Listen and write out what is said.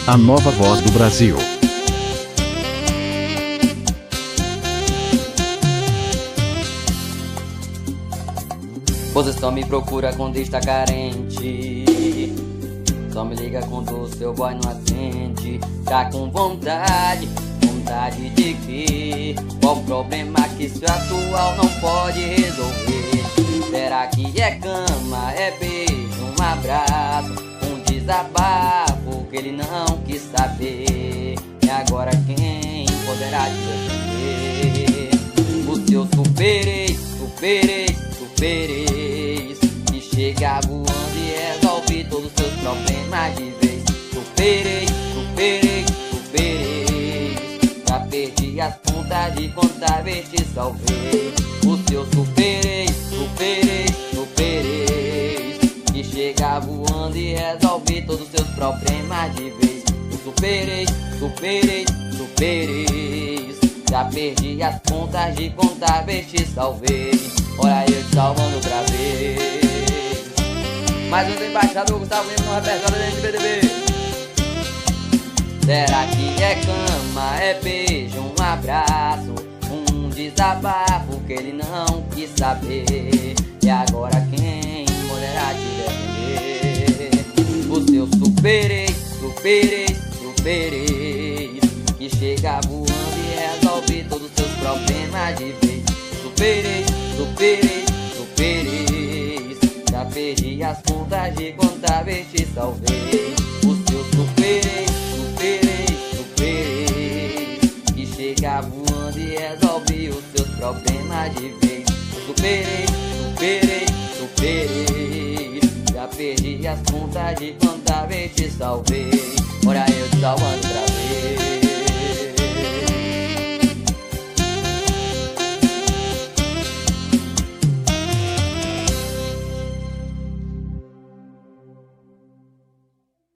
A nova voz do Brasil. Você só me procura quando está carente, só me liga quando o seu boy não atende. Tá com vontade de quê? Qual o problema que seu atual não pode resolver? Será que é cama, é beijo, um abraço, um desabafo que ele não quis saber? E agora quem poderá te defender? O seu superei, que chega voando e resolve todos os seus problemas de vez. Superei, já perdi as contas de quantas vezes te salvei. O seu superei, que chega voando e resolve todos os seus problemas de vez. O superei, já perdi as contas de quantas vezes te salvei. Olha eu te salvando outra vez. Mais um embaixador Gustavo Lima no repertório da NBDB. Será que é cama, é beijo, um abraço, um desabafo que ele não quis saber? E agora quem poderá te defender? O seu superei, que chega voando e resolve todos os seus problemas de vez. Superei, já perdi as contas de quantas vezes te salvei. O seu superei, que chega voando e resolve os seus problemas de vez. Superei, já perdi as contas de quantas vezes te salvei. Olha eu te salvando pra